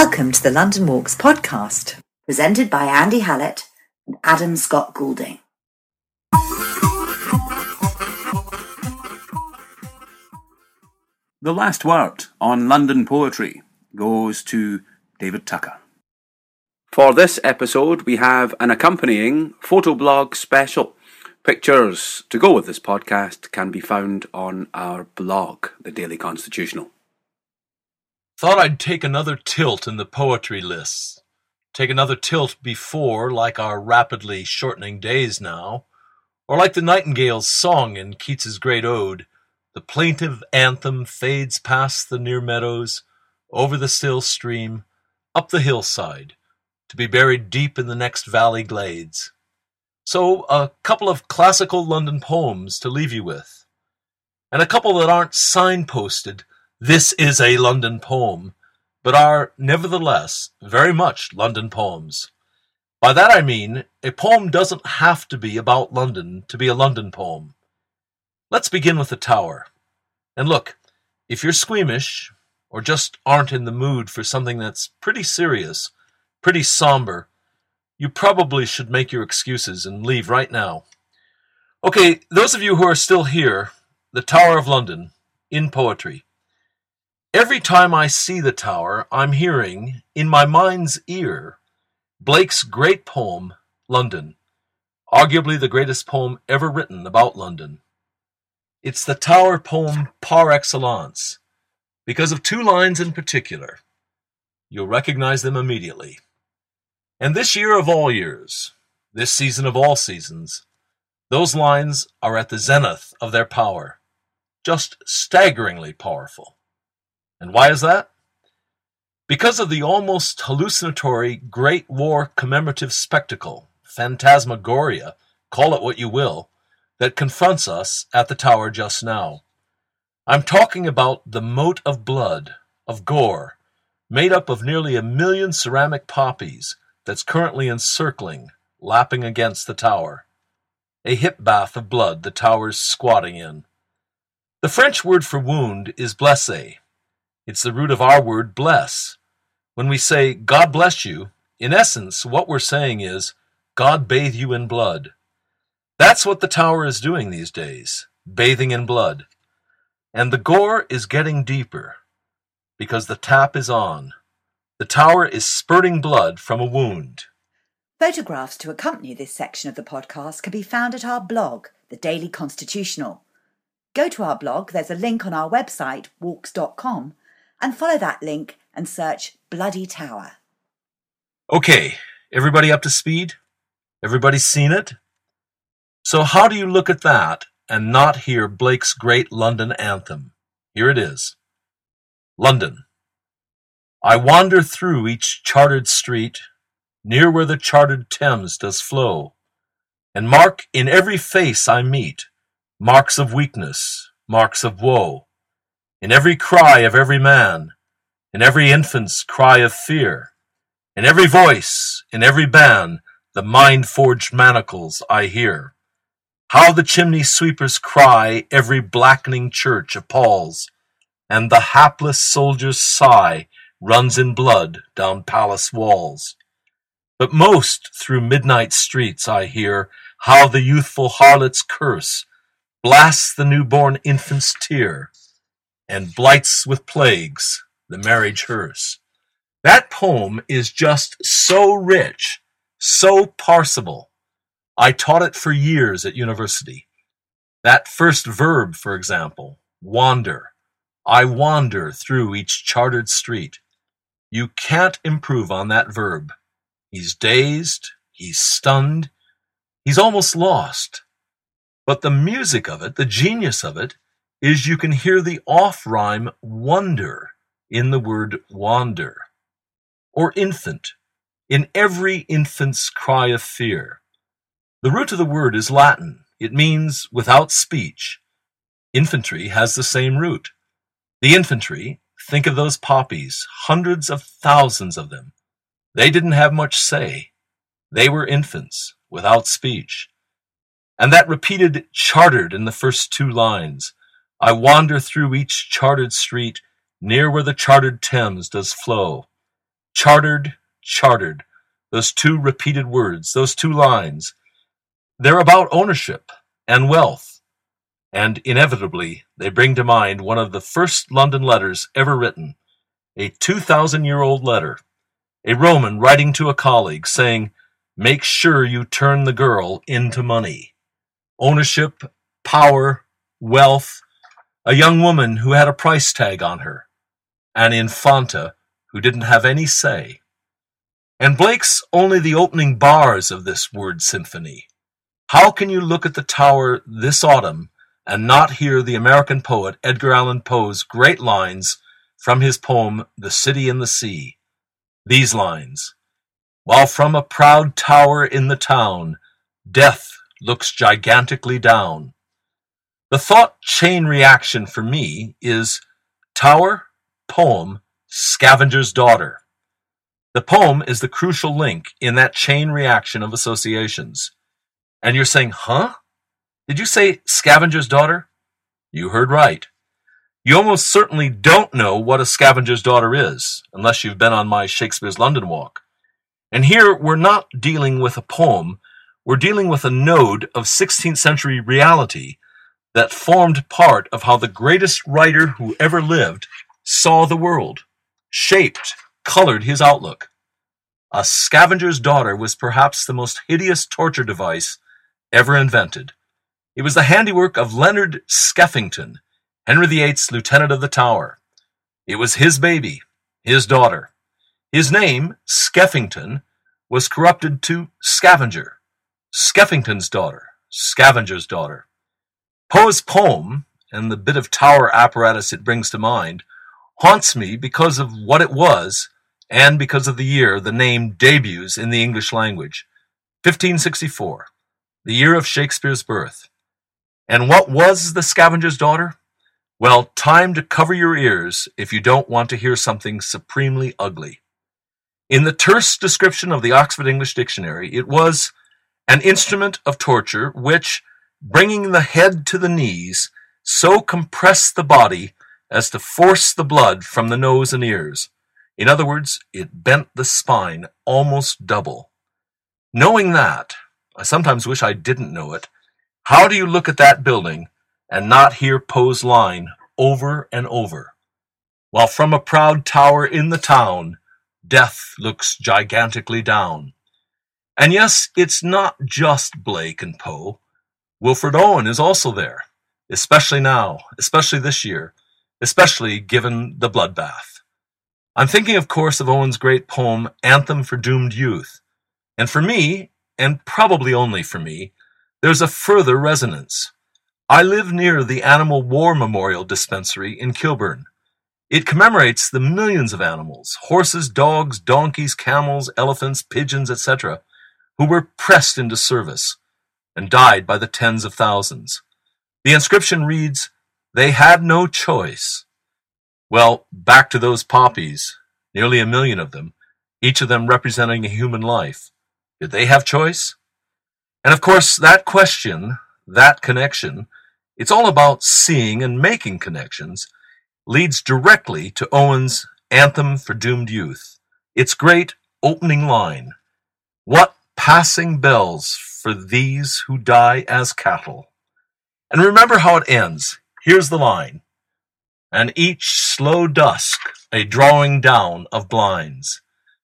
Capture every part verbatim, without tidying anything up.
Welcome to the London Walks podcast, presented by Andy Hallett and Adam Scott Goulding. The last word on London poetry goes to David Tucker. For this episode, we have an accompanying photoblog special. Pictures to go with this podcast can be found on our blog, The Daily Constitutional. Thought I'd take another tilt in the poetry lists. Take another tilt before, like our rapidly shortening days now, or like the nightingale's song in Keats's great ode, the plaintive anthem fades past the near meadows, over the still stream, up the hillside, to be buried deep in the next valley glades. So, a couple of classical London poems to leave you with, and a couple that aren't signposted, "This is a London poem," but are, nevertheless, very much London poems. By that I mean, a poem doesn't have to be about London to be a London poem. Let's begin with the Tower. And look, if you're squeamish, or just aren't in the mood for something that's pretty serious, pretty somber, you probably should make your excuses and leave right now. Okay, those of you who are still here, the Tower of London, in poetry. Every time I see the Tower, I'm hearing, in my mind's ear, Blake's great poem, London, arguably the greatest poem ever written about London. It's the Tower poem par excellence, because of two lines in particular. You'll recognize them immediately. And this year of all years, this season of all seasons, those lines are at the zenith of their power, just staggeringly powerful. And why is that? Because of the almost hallucinatory Great War commemorative spectacle, phantasmagoria, call it what you will, that confronts us at the Tower just now. I'm talking about the moat of blood, of gore, made up of nearly a million ceramic poppies that's currently encircling, lapping against the Tower. A hip bath of blood the Tower's squatting in. The French word for wound is blessé. It's the root of our word bless. When we say, God bless you, in essence, what we're saying is, God bathe you in blood. That's what the Tower is doing these days, bathing in blood. And the gore is getting deeper, because the tap is on. The Tower is spurting blood from a wound. Photographs to accompany this section of the podcast can be found at our blog, The Daily Constitutional. Go to our blog, there's a link on our website, walks dot com, and follow that link and search Bloody Tower. Okay, everybody up to speed? Everybody's seen it? So how do you look at that and not hear Blake's great London anthem? Here it is. London. I wander through each chartered street, near where the chartered Thames does flow, and mark in every face I meet marks of weakness, marks of woe, in every cry of every man, in every infant's cry of fear, in every voice, in every ban, the mind-forged manacles I hear. How the chimney sweepers cry every blackening church appalls, and the hapless soldier's sigh runs in blood down palace walls. But most through midnight streets I hear how the youthful harlot's curse blasts the newborn infant's tear, and blights with plagues the marriage hearse. That poem is just so rich, so parsable. I taught it for years at university. That first verb, for example, wander. I wander through each chartered street. You can't improve on that verb. He's dazed, he's stunned, he's almost lost. But the music of it, the genius of it, is you can hear the off-rhyme wonder in the word wander. Or infant, in every infant's cry of fear. The root of the word is Latin. It means without speech. Infantry has the same root. The infantry, think of those poppies, hundreds of thousands of them. They didn't have much say. They were infants, without speech. And that repeated chartered in the first two lines. I wander through each chartered street, near where the chartered Thames does flow. Chartered, chartered. Those two repeated words, those two lines, they're about ownership and wealth. And inevitably, they bring to mind one of the first London letters ever written, a two thousand year old letter, a Roman writing to a colleague saying, make sure you turn the girl into money. Ownership, power, wealth, a young woman who had a price tag on her, an infanta who didn't have any say. And Blake's only the opening bars of this word symphony. How can you look at the Tower this autumn and not hear the American poet Edgar Allan Poe's great lines from his poem, The City in the Sea? These lines, while from a proud tower in the town, death looks gigantically down. The thought chain reaction for me is tower, poem, scavenger's daughter. The poem is the crucial link in that chain reaction of associations. And you're saying, huh? Did you say scavenger's daughter? You heard right. You almost certainly don't know what a scavenger's daughter is, unless you've been on my Shakespeare's London walk. And here we're not dealing with a poem, we're dealing with a node of sixteenth century reality that formed part of how the greatest writer who ever lived saw the world, shaped, colored his outlook. A scavenger's daughter was perhaps the most hideous torture device ever invented. It was the handiwork of Leonard Skeffington, Henry the Eighth's Lieutenant of the Tower. It was his baby, his daughter. His name, Skeffington, was corrupted to Scavenger. Skeffington's daughter, Scavenger's daughter. Poe's poem, and the bit of tower apparatus it brings to mind, haunts me because of what it was and because of the year the name debuts in the English language, fifteen sixty-four, the year of Shakespeare's birth. And what was the Scavenger's daughter? Well, time to cover your ears if you don't want to hear something supremely ugly. In the terse description of the Oxford English Dictionary, it was an instrument of torture which, bringing the head to the knees, so compressed the body as to force the blood from the nose and ears. In other words, it bent the spine almost double. Knowing that, I sometimes wish I didn't know it, how do you look at that building and not hear Poe's line over and over? While from a proud tower in the town, death looks gigantically down. And yes, it's not just Blake and Poe. Wilfred Owen is also there, especially now, especially this year, especially given the bloodbath. I'm thinking, of course, of Owen's great poem, Anthem for Doomed Youth. And for me, and probably only for me, there's a further resonance. I live near the Animal War Memorial Dispensary in Kilburn. It commemorates the millions of animals, horses, dogs, donkeys, camels, elephants, pigeons, et cetera, who were pressed into service and died by the tens of thousands. The inscription reads, "They had no choice." Well, back to those poppies, nearly a million of them, each of them representing a human life. Did they have choice? And of course, that question, that connection, it's all about seeing and making connections, leads directly to Owen's Anthem for Doomed Youth. Its great opening line, "What passing bells for these who die as cattle." And remember how it ends. Here's the line. "And each slow dusk a drawing down of blinds."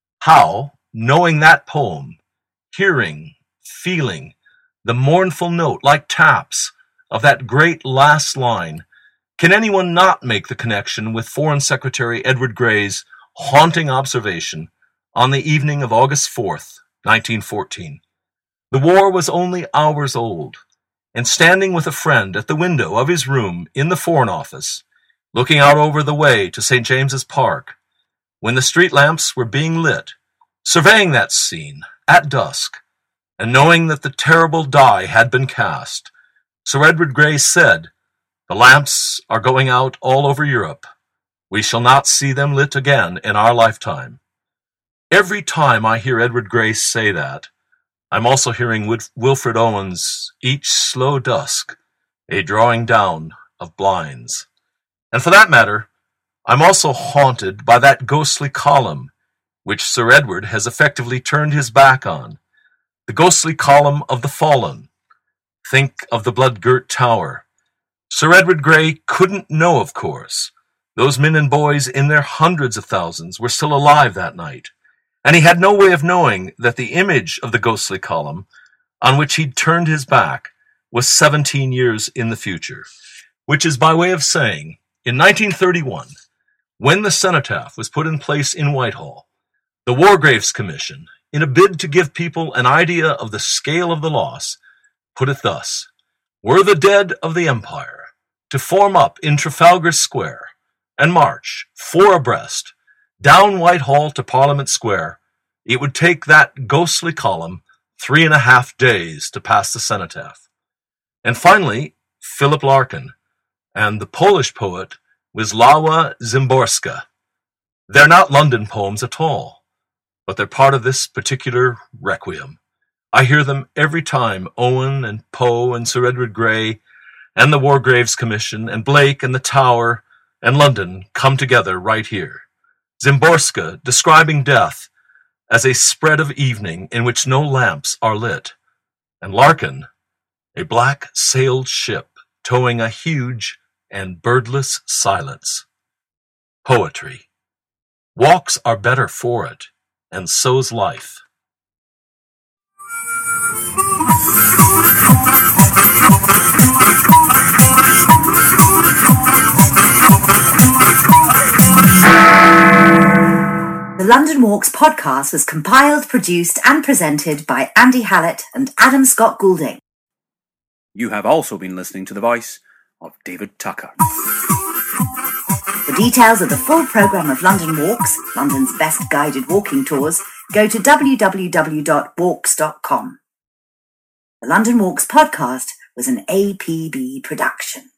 How, knowing that poem, hearing, feeling the mournful note like taps of that great last line, can anyone not make the connection with Foreign Secretary Edward Grey's haunting observation on the evening of August fourth, nineteen fourteen? The war was only hours old, and standing with a friend at the window of his room in the Foreign Office, looking out over the way to Saint James's Park, when the street lamps were being lit, surveying that scene at dusk, and knowing that the terrible die had been cast, Sir Edward Grey said, "The lamps are going out all over Europe. We shall not see them lit again in our lifetime." Every time I hear Edward Grey say that, I'm also hearing Wil- Wilfred Owen's "Each slow dusk, a drawing down of blinds." And for that matter, I'm also haunted by that ghostly column, which Sir Edward has effectively turned his back on. The ghostly column of the fallen. Think of the blood-girt tower. Sir Edward Grey couldn't know, of course. Those men and boys in their hundreds of thousands were still alive that night, and he had no way of knowing that the image of the ghostly column, on which he'd turned his back, was seventeen years in the future, which is by way of saying, in nineteen thirty-one, when the cenotaph was put in place in Whitehall, the Wargraves Commission, in a bid to give people an idea of the scale of the loss, put it thus: were the dead of the Empire to form up in Trafalgar Square and march, four abreast, down Whitehall to Parliament Square, it would take that ghostly column three and a half days to pass the cenotaph. And finally, Philip Larkin and the Polish poet Wisława Szymborska. They're not London poems at all, but they're part of this particular requiem. I hear them every time Owen and Poe and Sir Edward Grey and the Wargraves Commission and Blake and the Tower and London come together right here. Szymborska describing death as a spread of evening in which no lamps are lit, and Larkin, a black-sailed ship towing a huge and birdless silence. Poetry. Walks are better for it, and so's life. The London Walks podcast was compiled, produced and presented by Andy Hallett and Adam Scott Goulding. You have also been listening to the voice of David Tucker. For details of the full programme of London Walks, London's best guided walking tours, go to w w w dot walks dot com. The London Walks podcast was an A P B production.